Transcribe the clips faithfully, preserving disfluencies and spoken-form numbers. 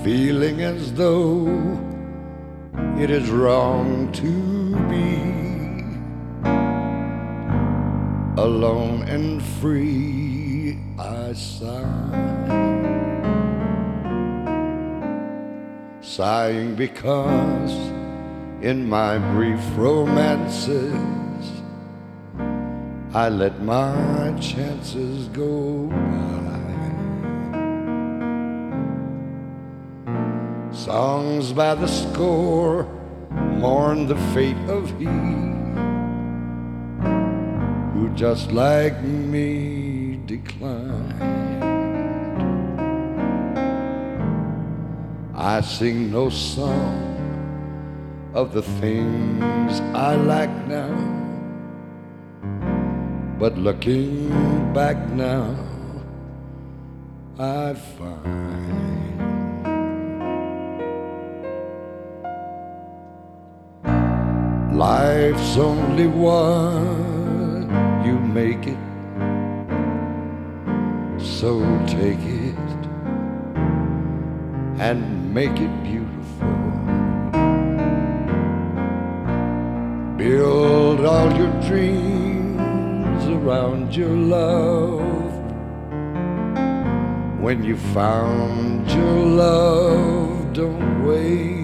feeling as though it is wrong to be alone and free. I sigh, sighing because in my brief romances I let my chances go by. Songs by the score mourn the fate of he who just like me declined. I sing no song of the things I like now, but looking back now I find life's only one, you make it, so take it and make it beautiful. Build all your dreams around your love. When you found your love, don't wait.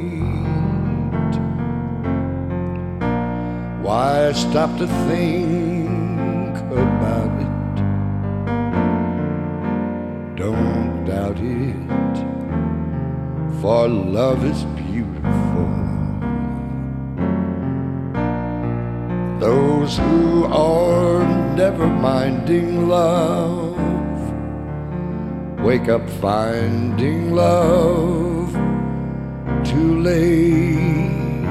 Why stop to think about it? Don't doubt it, for love is beautiful. Those who are never minding love wake up finding love too late.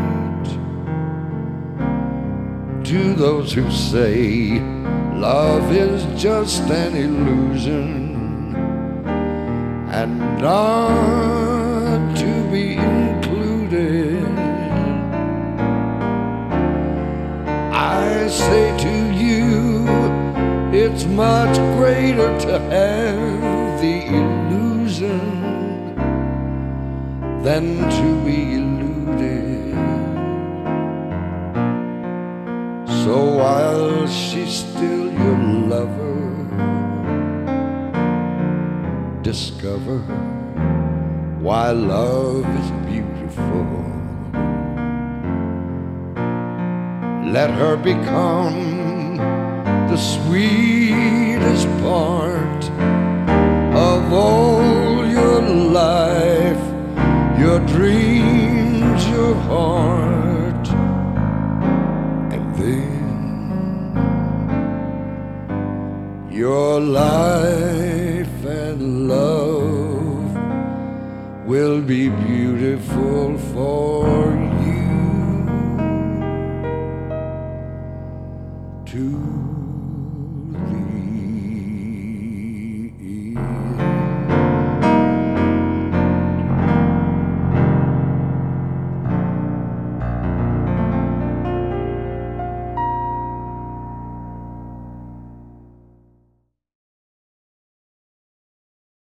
To those who say love is just an illusion and not to be included, I say to you, it's much greater to have the illusion than to be eluded. So while she's still your lover, discover why love is beautiful. Let her become the sweetest part of all your life, your dreams, your heart, and then your life and love will be beautiful for you too.